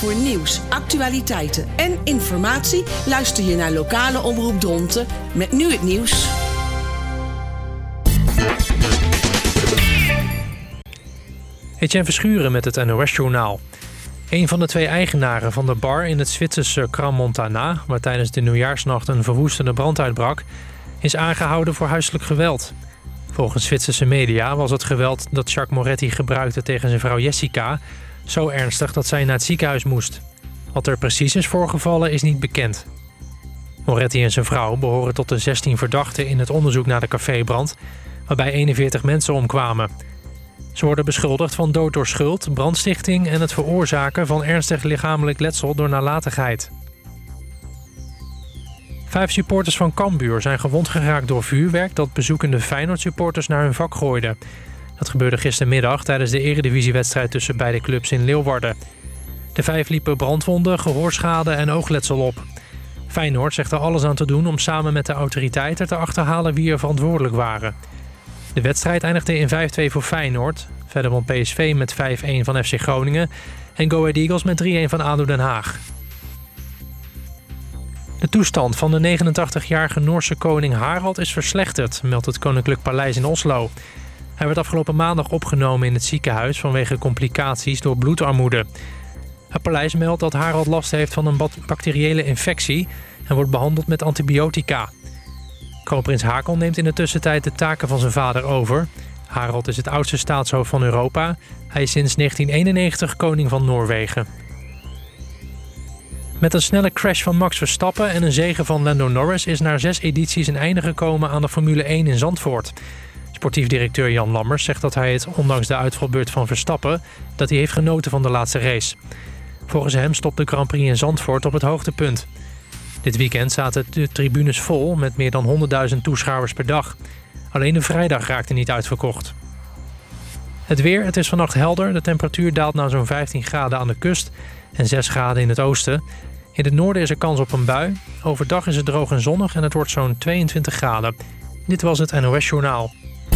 Voor nieuws, actualiteiten en informatie luister je naar lokale omroep Dronten met nu het nieuws. Etienne Verschuren met het NOS-journaal. Een van de 2 eigenaren van de bar in het Zwitserse Crans-Montana, waar tijdens de nieuwjaarsnacht een verwoestende brand uitbrak, is aangehouden voor huiselijk geweld. Volgens Zwitserse media was het geweld dat Jacques Moretti gebruikte tegen zijn vrouw Jessica zo ernstig dat zij naar het ziekenhuis moest. Wat er precies is voorgevallen is niet bekend. Moretti en zijn vrouw behoren tot de 16 verdachten in het onderzoek naar de cafébrand, waarbij 41 mensen omkwamen. Ze worden beschuldigd van dood door schuld, brandstichting en het veroorzaken van ernstig lichamelijk letsel door nalatigheid. 5 supporters van Cambuur zijn gewond geraakt door vuurwerk dat bezoekende Feyenoord-supporters naar hun vak gooiden. Dat gebeurde gistermiddag tijdens de eredivisiewedstrijd tussen beide clubs in Leeuwarden. De 5 liepen brandwonden, gehoorschade en oogletsel op. Feyenoord zegt er alles aan te doen om samen met de autoriteiten te achterhalen wie er verantwoordelijk waren. De wedstrijd eindigde in 5-2 voor Feyenoord. Verder won PSV met 5-1 van FC Groningen en Go Ahead Eagles met 3-1 van ADO Den Haag. De toestand van de 89-jarige Noorse koning Harald is verslechterd, meldt het Koninklijk Paleis in Oslo. Hij werd afgelopen maandag opgenomen in het ziekenhuis vanwege complicaties door bloedarmoede. Het paleis meldt dat Harald last heeft van een bacteriële infectie en wordt behandeld met antibiotica. Kroonprins Haakon neemt in de tussentijd de taken van zijn vader over. Harald is het oudste staatshoofd van Europa. Hij is sinds 1991 koning van Noorwegen. Met een snelle crash van Max Verstappen en een zege van Lando Norris is na 6 edities een einde gekomen aan de Formule 1 in Zandvoort. Sportief directeur Jan Lammers zegt dat hij het, ondanks de uitvalbeurt van Verstappen, dat hij heeft genoten van de laatste race. Volgens hem stopt de Grand Prix in Zandvoort op het hoogtepunt. Dit weekend zaten de tribunes vol met meer dan 100.000 toeschouwers per dag. Alleen de vrijdag raakte niet uitverkocht. Het weer, het is vannacht helder. De temperatuur daalt naar zo'n 15 graden aan de kust en 6 graden in het oosten. In het noorden is er kans op een bui. Overdag is het droog en zonnig en het wordt zo'n 22 graden. Dit was het NOS Journaal.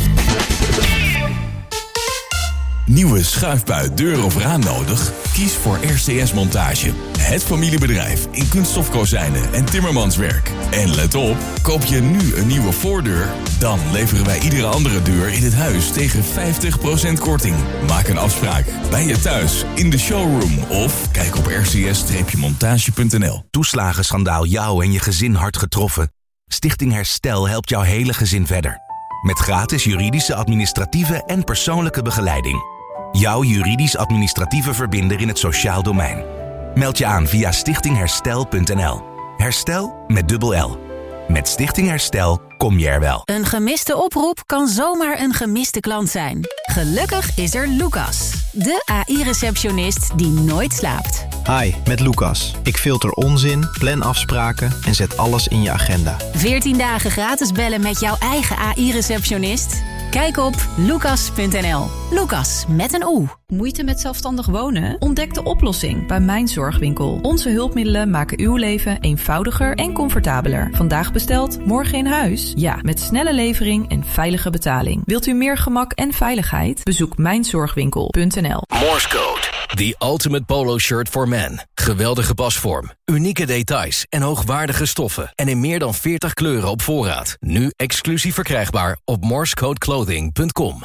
Nieuwe schuifbui, deur of raam nodig? Kies voor RCS Montage. Het familiebedrijf in kunststofkozijnen en timmermanswerk. En let op, koop je nu een nieuwe voordeur, dan leveren wij iedere andere deur in het huis tegen 50% korting. Maak een afspraak bij je thuis, in de showroom of kijk op rcs-montage.nl. Toeslagenschandaal jou en je gezin hard getroffen? Stichting Herstel helpt jouw hele gezin verder. Met gratis juridische, administratieve en persoonlijke begeleiding. Jouw juridisch-administratieve verbinder in het sociaal domein. Meld je aan via stichtingherstel.nl. Herstel met dubbel L. Met Stichting Herstel kom je er wel. Een gemiste oproep kan zomaar een gemiste klant zijn. Gelukkig is er Lucas, de AI-receptionist die nooit slaapt. Hi, met Lucas. Ik filter onzin, plan afspraken en zet alles in je agenda. 14 dagen gratis bellen met jouw eigen AI-receptionist? Kijk op lucas.nl. Lucas met een O. Moeite met zelfstandig wonen? Ontdek de oplossing bij Mijn Zorgwinkel. Onze hulpmiddelen maken uw leven eenvoudiger en comfortabeler. Vandaag besteld, morgen in huis? Ja, met snelle levering en veilige betaling. Wilt u meer gemak en veiligheid? Bezoek mijnzorgwinkel.nl. Morse Code, the ultimate polo shirt for men. Geweldige pasvorm, unieke details en hoogwaardige stoffen. En in meer dan 40 kleuren op voorraad. Nu exclusief verkrijgbaar op morsecodeclothing.com.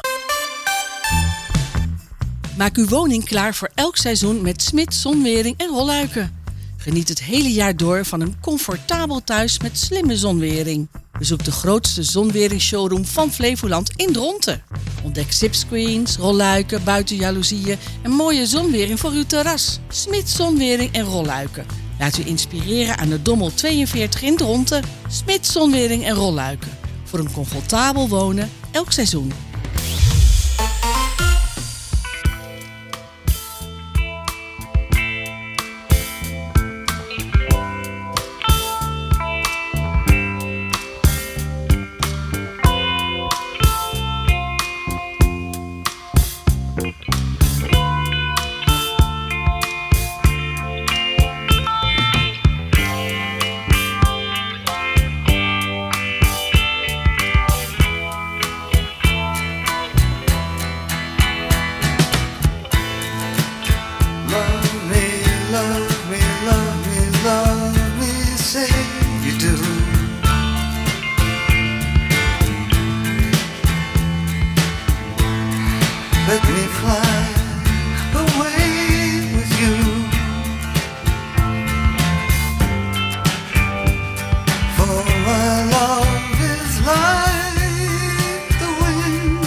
Maak uw woning klaar voor elk seizoen met Smit Zonwering en Rolluiken. Geniet het hele jaar door van een comfortabel thuis met slimme zonwering. Bezoek de grootste zonweringsshowroom van Flevoland in Dronten. Ontdek zipscreens, rolluiken, buitenjaloezieën en mooie zonwering voor uw terras. Smit Zonwering en Rolluiken. Laat u inspireren aan de Dommel 42 in Dronten. Smit Zonwering en Rolluiken. Voor een comfortabel wonen elk seizoen. love me, say you do. Let me fly away with you. For my love is like the wind,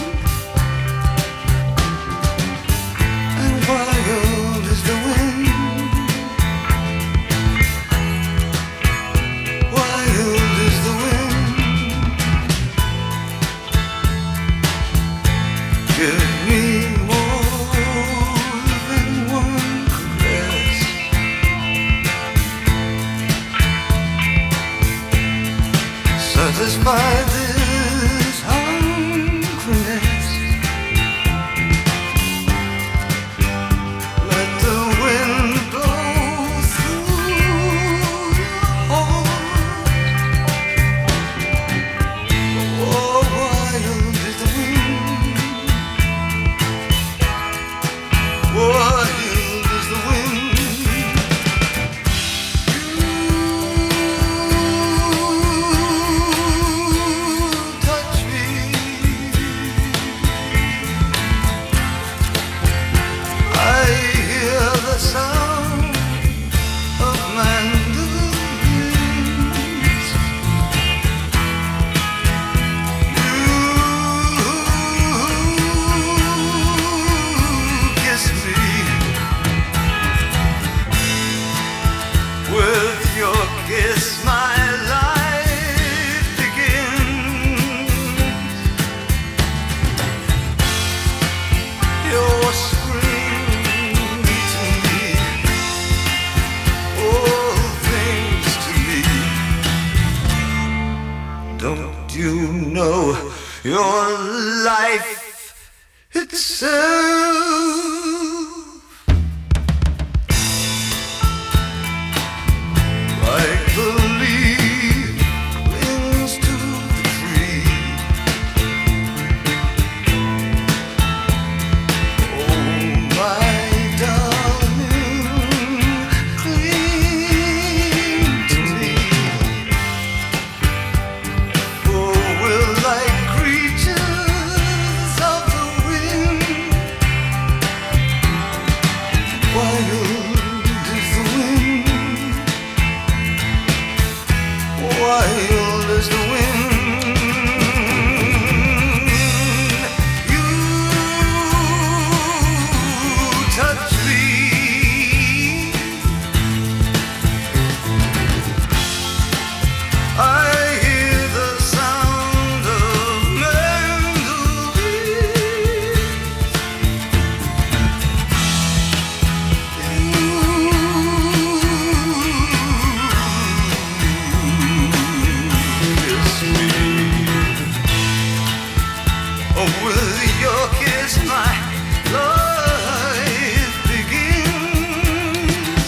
and wild is the wind. Wild is the wind. Give me more than one caress. Satisfy this hungriness. Let the wind blow through your heart. Oh, wild is the wind. Wild is the wind. You touch me. I hear the sound of mandolins. You kiss me. With your kiss, my life begins. Your spring to me, all things to me. Don't you know your life itself? Like the leaf clings to the tree. Oh, my darling, cling to me. For we're like creatures of the wind. Wild is the wind. Wild is the wind. You touch me. I hear the sound of mandolins. Kiss me. Oh, with your kiss, my life begins.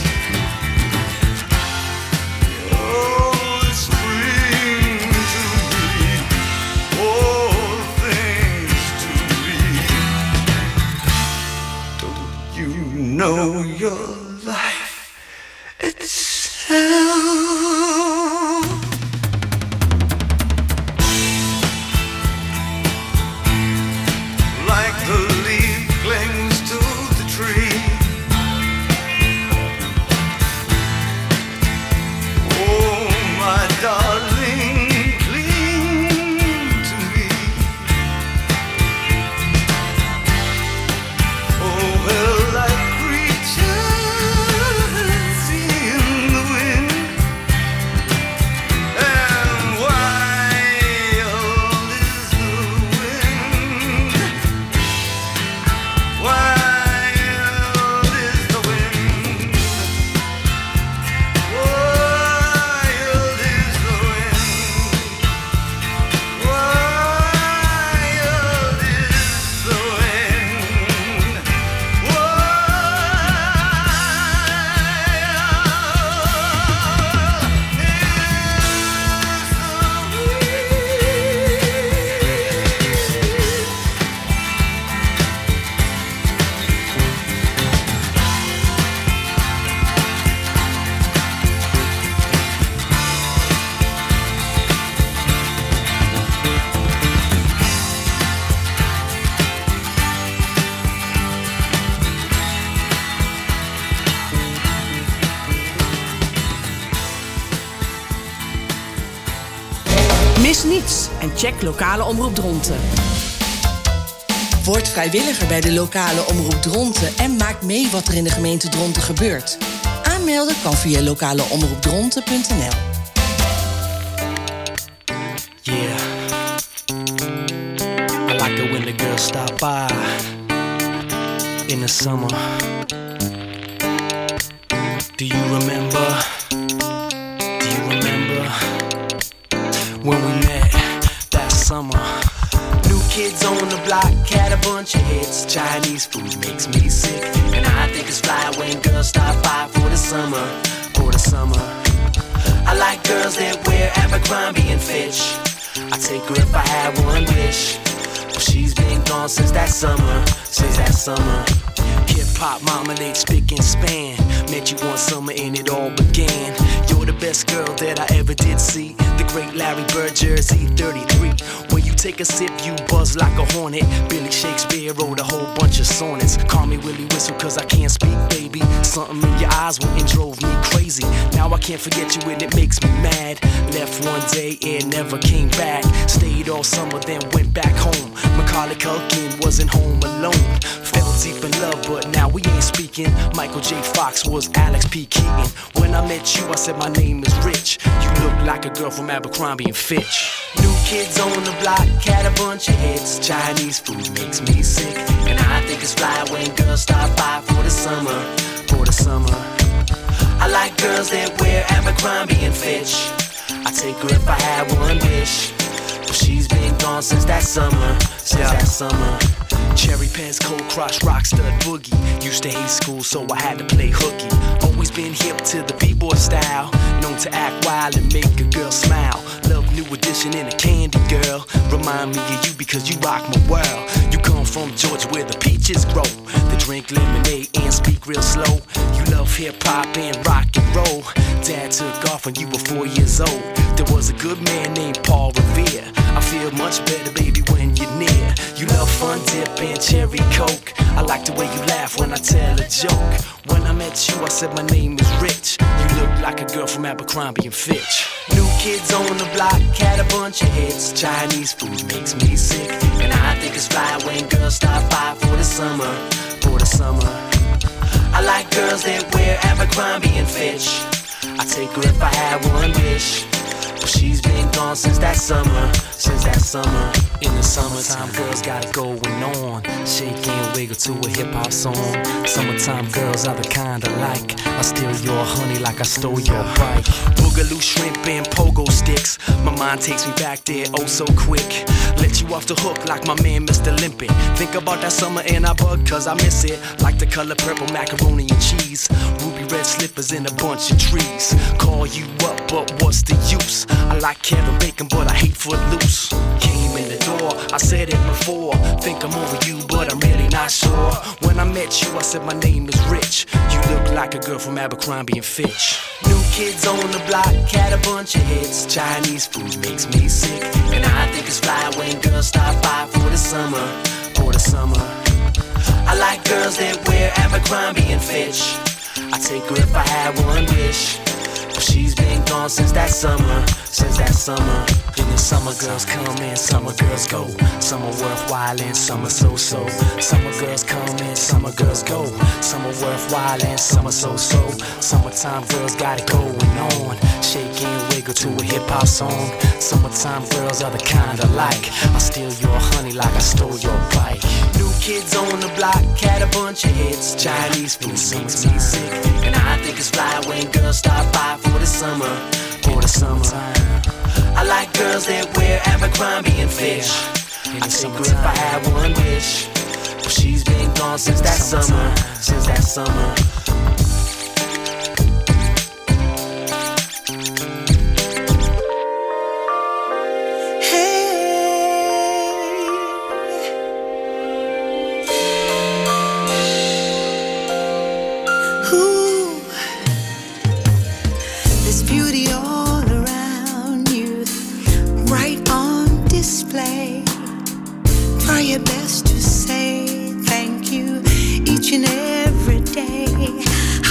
Oh, spring to me, all things to me. Don't you know your life itself? Like the leaf clings to the tree. Oh, my darling, cling to me. Oh, we're like creatures in the wind. niets en check lokale omroep Dronten. Word vrijwilliger bij de lokale omroep Dronten en maak mee wat er in de gemeente Dronten gebeurt. Aanmelden kan via lokaleomroepdronten.nl. Yeah, I like it when the girls stop by in the summer. Do you remember? When we met that summer? New kids on the block had a bunch of hits. Chinese food makes me sick, and I think it's fly when girls stop by for the summer. I like girls that wear Abercrombie and Fitch. I take her if I had one wish, but she's been gone since that summer. Hip-hop, marmalade, spick and span. Met you one summer and it all began. You're the best girl that I ever did see. The great Larry Bird, Jersey 33. When you take a sip, you buzz like a hornet. Billy Shakespeare wrote a whole bunch of sonnets. Call me Willie Whistle cause I can't speak, baby. Something in your eyes went and drove me crazy. Now I can't forget you and it makes me mad. Left one day and never came back. Stayed all summer then went back home. Macaulay Culkin wasn't home alone. Fell deep in love but now we ain't speaking. Michael J. Fox was Alex P. Keaton. When I met you I said my name is Rich. You look like a girl from Abercrombie and Fitch. New kids on the block had a bunch of hits. Chinese food makes me sick, and I think it's fly when girls stop by for the summer. I like girls that wear Abercrombie and Fitch. I take her if I had one wish, but she's been gone since that summer. Cherry Pants, Cold Crush, Rockstud Boogie. Used to hate school, so I had to play hooky. Always been hip to the b-boy style, known to act wild and make a girl smile. Love New Edition and a Candy Girl. Remind me of you because you rock my world. You come from Georgia where the peaches grow. They drink lemonade and speak real slow. You love hip-hop and rock and roll. Dad took off when you were 4 years old. There was a good man named Paul Revere. I feel much better, baby, when you're near. You love Fun Dip and Cherry Coke. I like the way you laugh when I tell a joke. When I met you, I said my name is Rich. You look like a girl from Abercrombie and Fitch. New kids on the block had a bunch of hits. Chinese food makes me sick, and I think it's fly when girls stop by for the summer. I like girls that wear Abercrombie and Fitch. I take her if I had one wish, but she's been gone since that summer. In the summertime, girls got it going on. Shake and wiggle to a hip-hop song. Summertime girls are the kind I like. I steal your honey like I stole your bike. Boogaloo, shrimp, and pogo sticks. My mind takes me back there oh so quick. Let you off the hook like my man Mr. Limpin'. Think about that summer and I bug cause I miss it. Like the color purple macaroni and cheese. Ruby red slippers in a bunch of trees. Call you up, but what's the use? I like Kevin Bacon, but I hate Footloose. Came in the door, I said it before. Think I'm over you, but I'm really not sure. When I met you, I said my name is Rich. You look like a girl from Abercrombie and Fitch. New kids on the block had a bunch of hits. Chinese food makes me sick, and I think it's fly when girls stop by for the summer. I like girls that wear Abercrombie and Fitch. I take her if I had one wish, but she's been gone since that summer. In the summer girls come and summer girls go. Some are worthwhile and some are so-so. Summer girls come and summer girls go. Some are worthwhile and some are so-so. Summertime girls got it going on. Shake and wiggle to a hip-hop song. Summertime girls are the kind I like. I steal your honey like I stole your bike. New kids on the block had a bunch of hits. Chinese food makes me sick, and I think it's fly when girls stop by for the summer. I like girls that wear Abercrombie and Fitch. I take her if I had one wish, but she's been gone since that summer. Your best to say thank you each and every day.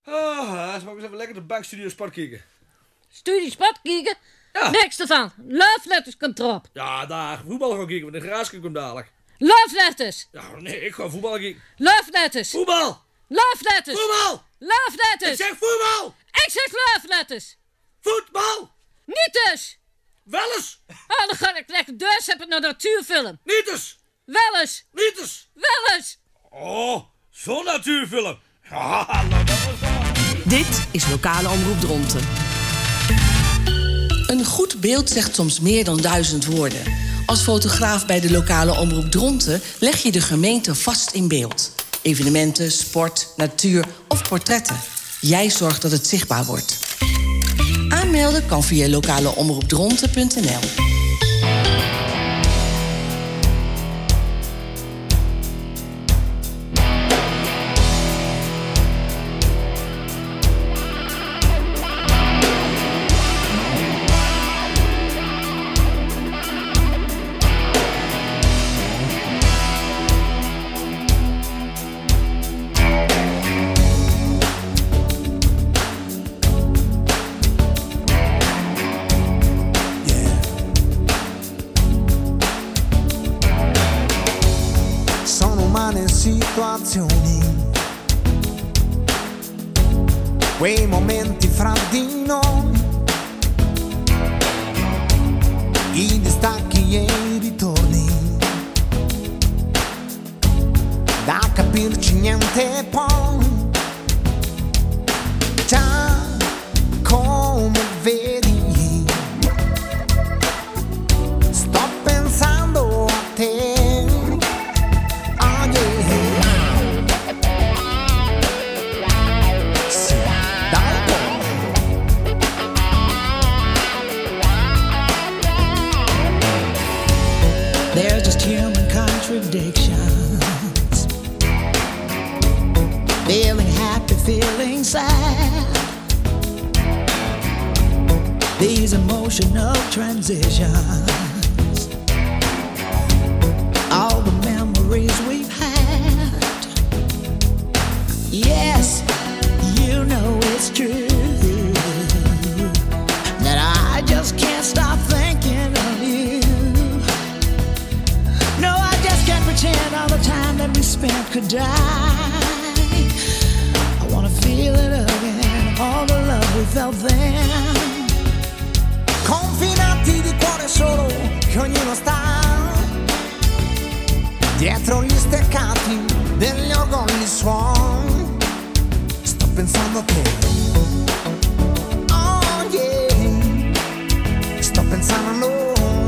Zullen we eens even lekker de bankstudio sport kijken? Studie sport kijken? Ja. Niks ervan. Love Letters komt erop. Ja, daar. Voetbal gaan kijken, want de garage komt dadelijk. Love Letters. Ja, nee, ik ga voetbal kijken. Love Letters. Voetbal. Love Letters. Voetbal. Love Letters. Ik zeg voetbal. Ik zeg Love Letters. Voetbal. Niet dus. Wel eens. Oh, dan ga ik lekker dus heb ik naar de natuurfilm. Niet eens. Wel eens. Niet eens. Wel eens. Oh, zo'n natuurfilm. Ja, nou dat was dat. Dit is Lokale Omroep Dronten. Een goed beeld zegt soms meer dan 1000 woorden. Als fotograaf bij de Lokale Omroep Dronten leg je de gemeente vast in beeld. Evenementen, sport, natuur of portretten. Jij zorgt dat het zichtbaar wordt. Aanmelden kan via lokaleomroepdronten.nl. Quei momenti fra di noi, i distacchi e i ritorni, da capirci niente poi, già come vedi, sto pensando a te. They're just human contradictions. Feeling happy, feeling sad. These emotional transitions. All the memories we've had. Yes, you know it's true that I just can't stop thinking of you. No, I just can't pretend all the time that we spent could die. I wanna feel it again, all the love we felt then. Confinati di cuore solo, che ognuno sta dietro gli steccati degli orgogli suoni. Sto pensando a te. Oh yeah, sto pensando a noi.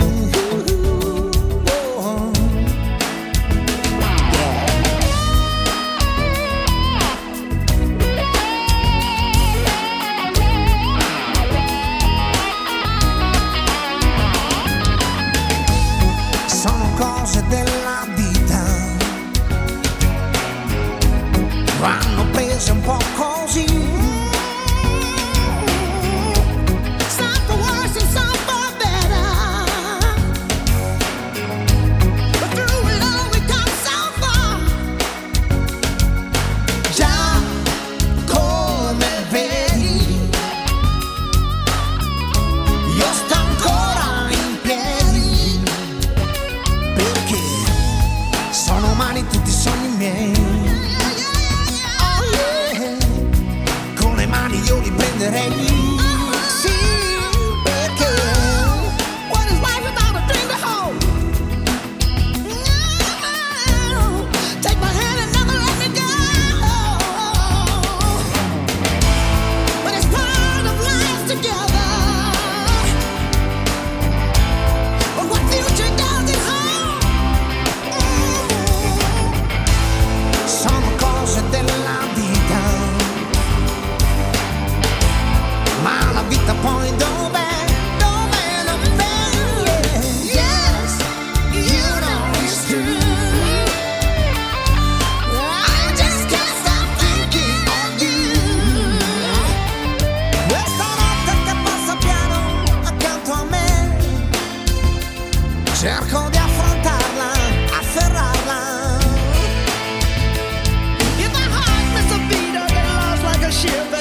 Della vita vanno prese un po' così. Some for worse and some for better, but through it all we come so far. Già come vedi, io sto ancora in piedi, perché sono umani tutti i sogni miei. Oh yeah, con le mani io li prenderei. Sì, perché what is life without a dream to hold? No, take my hand and never let me go. But it's part of life together. But what future does it hold? Sono cose della vita, ma la vita poi dov'è? Dov'è? Dov'è? Yeah. Yes, you know it's true. I just can't stop thinking of you. Questa notte che passa piano accanto a me, cerco di affrontarla, afferrarla. If my heart missed a beat, I get lost like a ship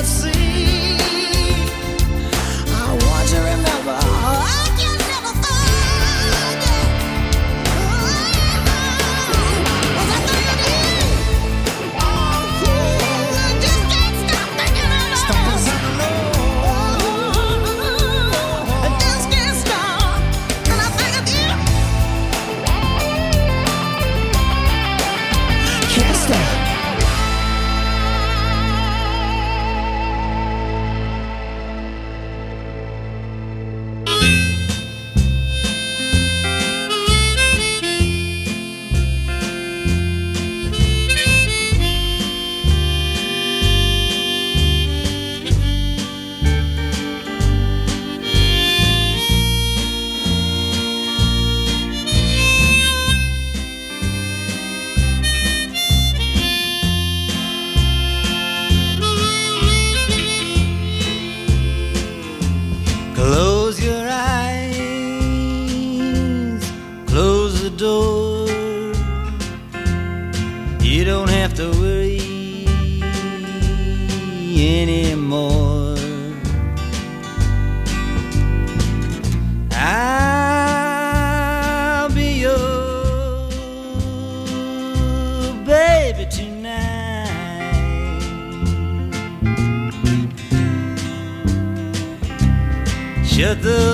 Shut the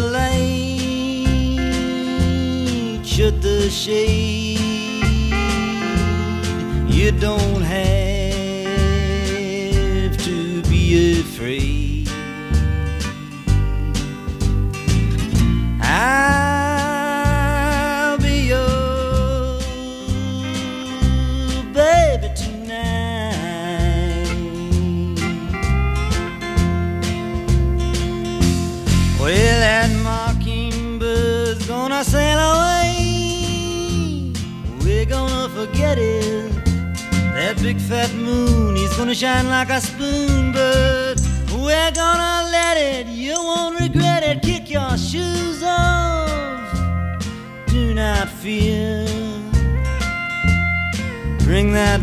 light, shut the shade. You don't have to be afraid. I'll be your baby tonight. Well, that mockingbird's gonna sail away. We're gonna forget it. That big fat moon, he's gonna shine like a spoon, but we're gonna let it. You won't regret it. Kick your shoes off. Do not fear. Bring that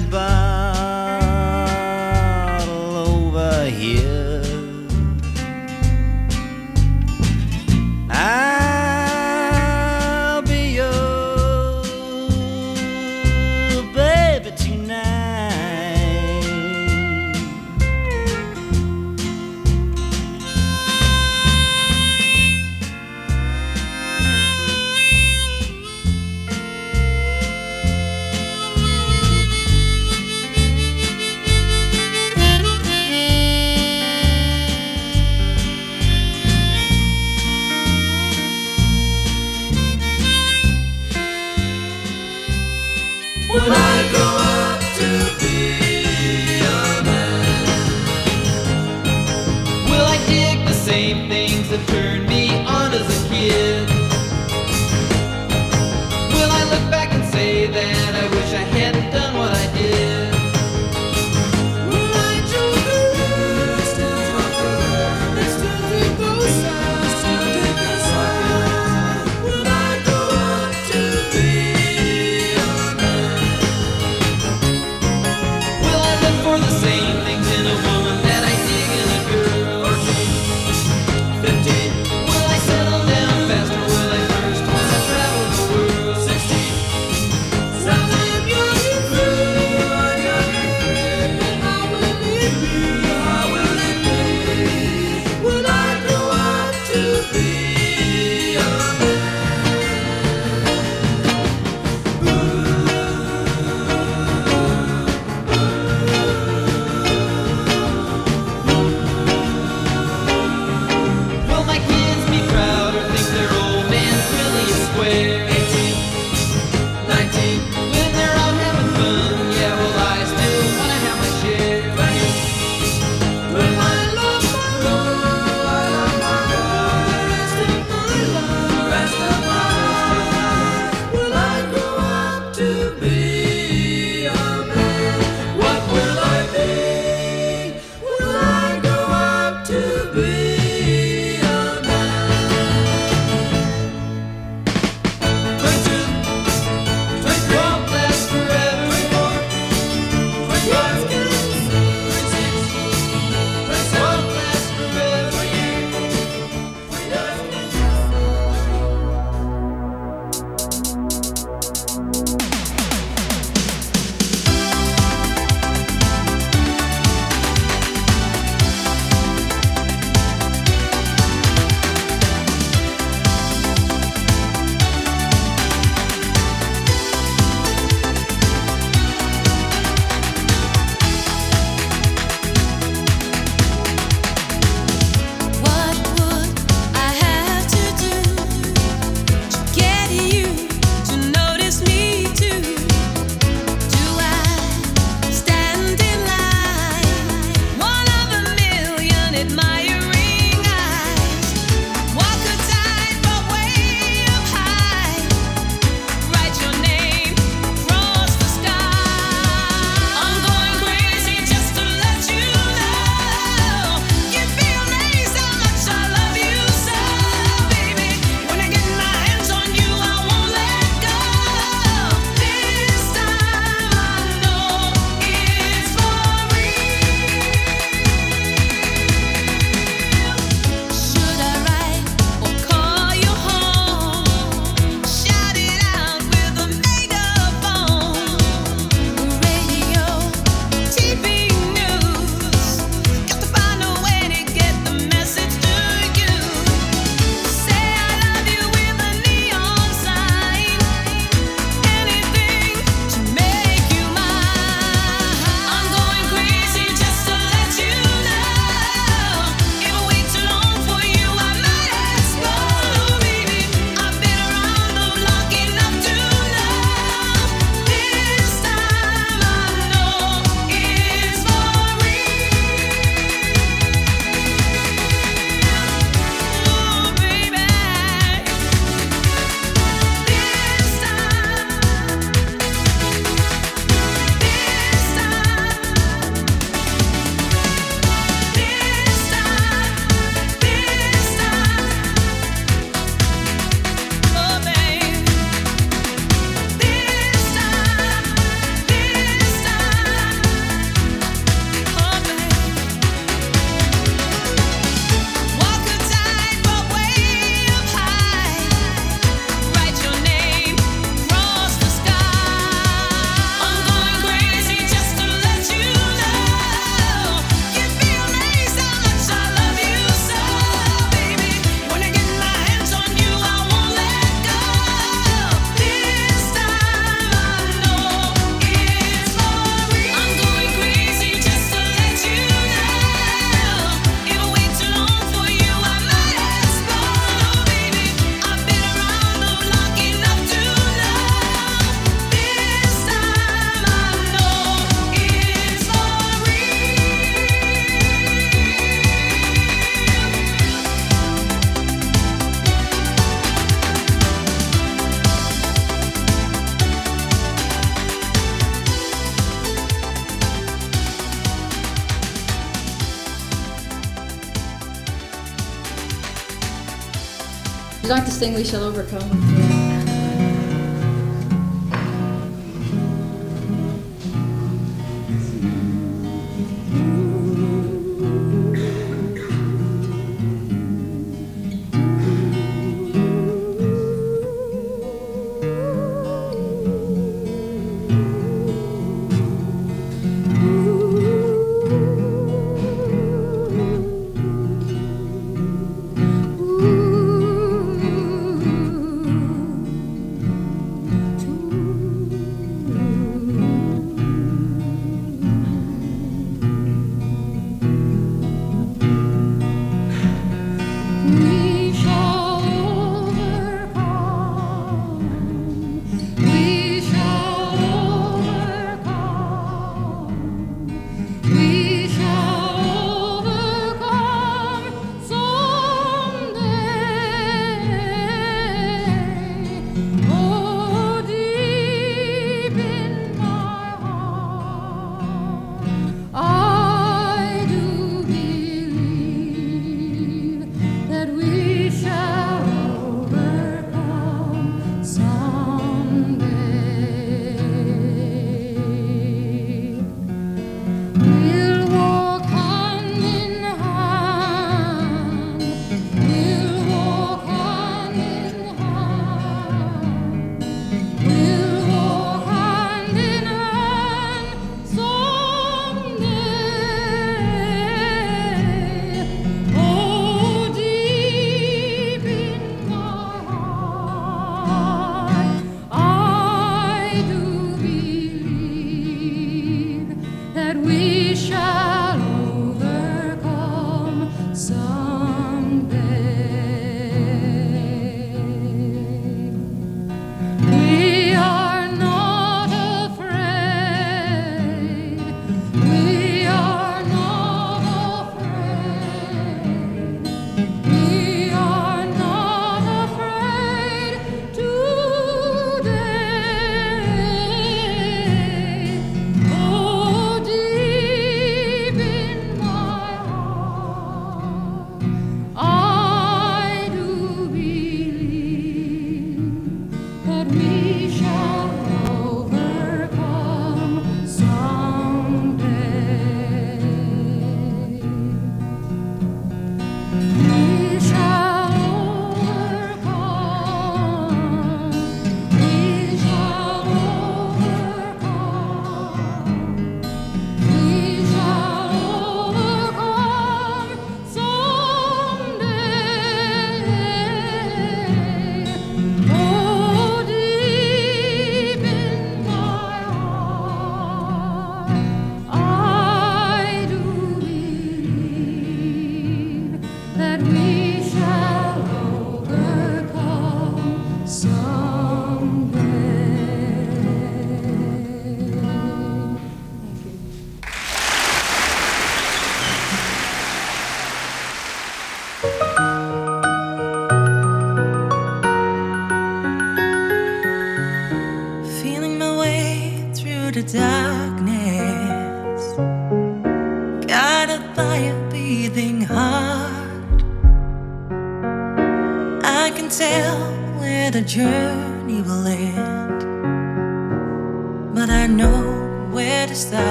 bottle over here. I'll be your baby tonight. When I grow up to be a man, will I dig the same things that turned me on as a kid? Will I look back and say that I wish I hadn't done what I did? Will I do the rest and talk the rest and still take those sides, still take the sides? Will I grow up to be a man? You like to sing We Shall Overcome?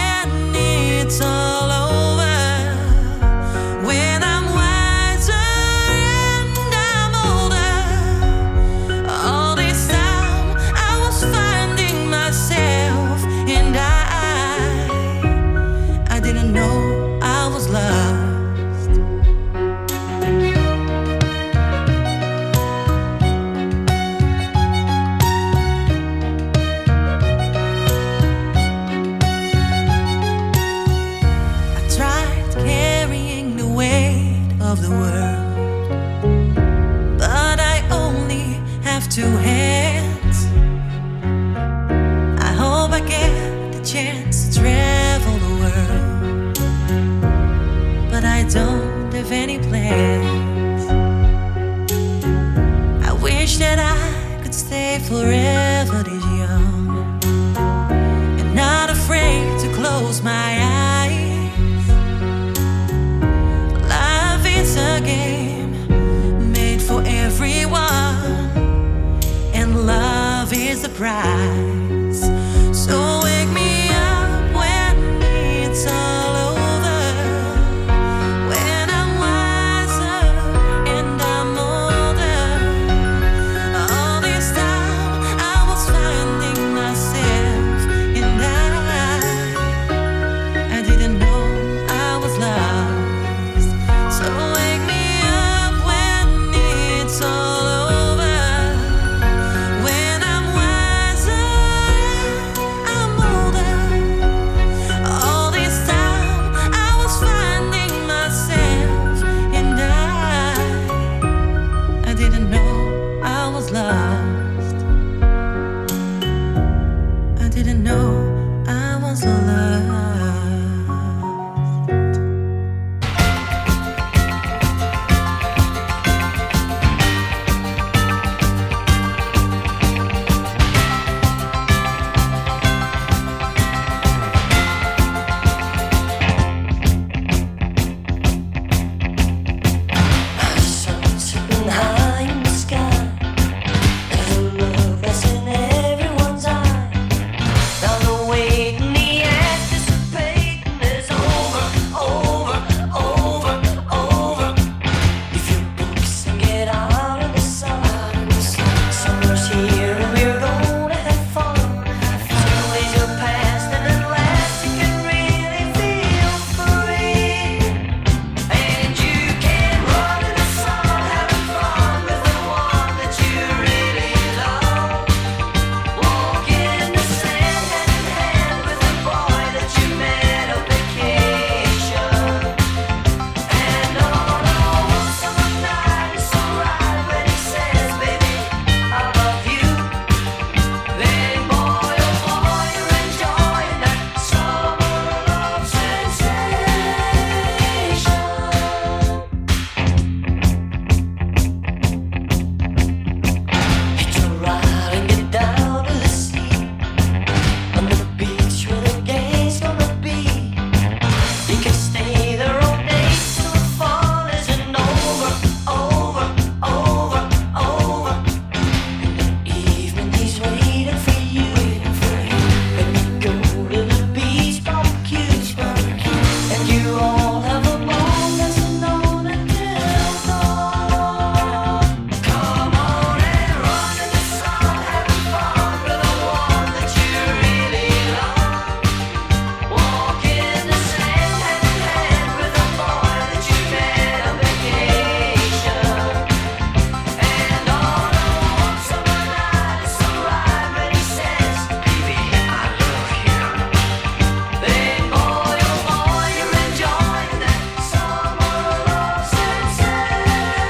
When I'm wiser two hands. I hope I get the chance to travel the world, but I don't have any plans. I wish that I could stay forever this young and not afraid to close my eyes. Life is a game made for everyone, and love is the prize. So wake me up when it's all over, when I'm wiser and I'm older. All this time I was finding myself, and I didn't know I was lost. So wake me up when it's all over, when I'm wiser, I'm older. All this time I was finding myself, and I didn't know I was lost. I didn't know I was lost. Sun sitting high in the sky, there's a love that's in everyone's eye. Now the wait and the anticipating is over, over, over, over. If you books and get out of the sun, summer's here and we're gonna have fun. Some days are past and at last you can really feel free. And you can run in the sun, having fun with the one that you really love. Walk in the sand hand in hand with the boy that you met on vacation. And on a warm summer night, it's alright when he says, baby, I love you. Then boy, oh boy, you're enjoying that summer love sensation. Hitch a ride and get down to the sea, on the beach where the gay's gonna be. You can stay there all day till the fall isn't over, over, over, over. And the evening he's waiting for you, when you go to the beach barbecue, and you all have a ball that's known until dawn. Come on and run in the sun, having fun with the one that you really love. Walk in the sand hand in hand with the boy that you met on vacation. And on a warm summer night, it's alright when he says, baby, I love you. Then boy, oh boy, you're enjoying that summer love sensation.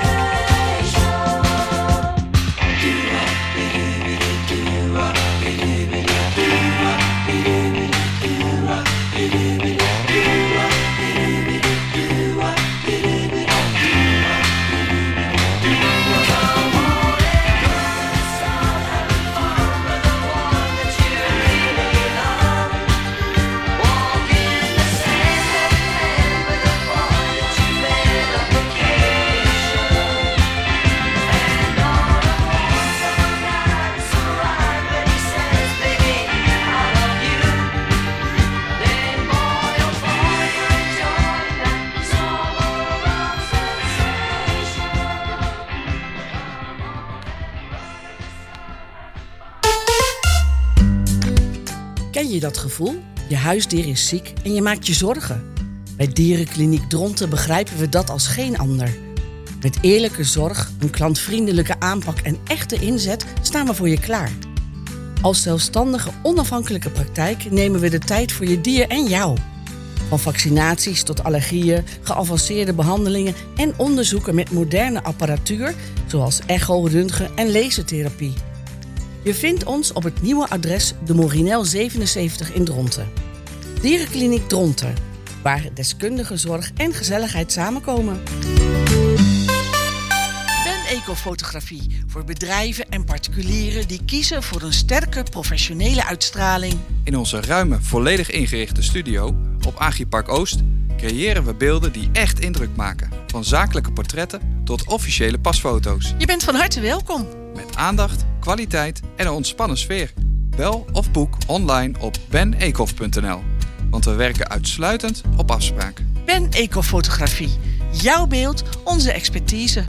Ken je dat gevoel? Je huisdier is ziek en je maakt je zorgen. Bij Dierenkliniek Dronten begrijpen we dat als geen ander. Met eerlijke zorg, een klantvriendelijke aanpak en echte inzet staan we voor je klaar. Als zelfstandige, onafhankelijke praktijk nemen we de tijd voor je dier en jou. Van vaccinaties tot allergieën, geavanceerde behandelingen en onderzoeken met moderne apparatuur, zoals echo, röntgen en lasertherapie. Je vindt ons op het nieuwe adres de Morinel 77 in Dronten. Dierenkliniek Dronten, waar deskundige zorg en gezelligheid samenkomen. Ben Ecofotografie voor bedrijven en particulieren die kiezen voor een sterke professionele uitstraling. In onze ruime, volledig ingerichte studio op Agripark Oost creëren we beelden die echt indruk maken. Van zakelijke portretten tot officiële pasfoto's. Je bent van harte welkom. Met aandacht, kwaliteit en een ontspannen sfeer. Bel of boek online op benecof.nl. Want we werken uitsluitend op afspraak. Ben Ecofotografie. Jouw beeld, onze expertise.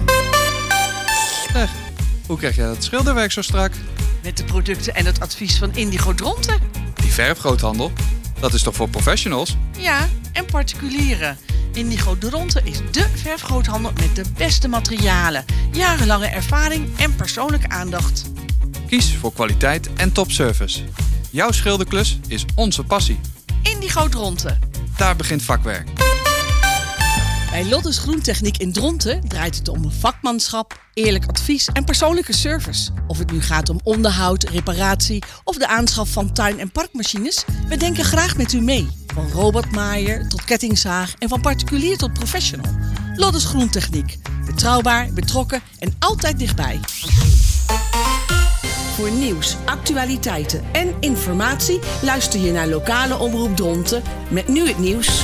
Hoe krijg jij dat schilderwerk zo strak? Met de producten en het advies van Indigo Dronten. Die verfgroothandel, dat is toch voor professionals? Ja, en particulieren. Indigo Dronten is dé verfgroothandel met de beste materialen, jarenlange ervaring en persoonlijke aandacht. Kies voor kwaliteit en topservice. Jouw schilderklus is onze passie. Indigo Dronten. Daar begint vakwerk. Bij Loddes Groentechniek in Dronten draait het om vakmanschap, eerlijk advies en persoonlijke service. Of het nu gaat om onderhoud, reparatie of de aanschaf van tuin- en parkmachines, we denken graag met u mee. Van robotmaaier tot kettingzaag en van particulier tot professional. Loddes Groentechniek. Betrouwbaar, betrokken en altijd dichtbij. Voor nieuws, actualiteiten en informatie luister je naar lokale omroep Dronten met nu het nieuws.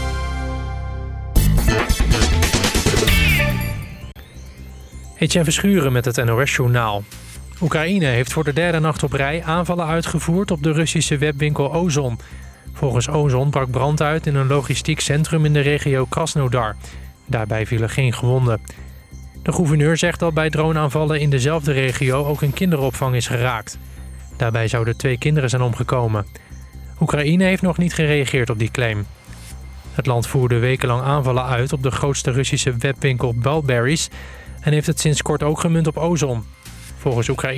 Etienne Verschuren met het NOS-journaal. Oekraïne heeft voor de derde nacht op rij aanvallen uitgevoerd op de Russische webwinkel Ozon. Volgens Ozon brak brand uit in een logistiek centrum in de regio Krasnodar. Daarbij vielen geen gewonden. De gouverneur zegt dat bij droneaanvallen in dezelfde regio ook een kinderopvang is geraakt. Daarbij zouden 2 kinderen zijn omgekomen. Oekraïne heeft nog niet gereageerd op die claim. Het land voerde wekenlang aanvallen uit op de grootste Russische webwinkel Balberries en heeft het sinds kort ook gemunt op Ozon. Volgens Oekraïne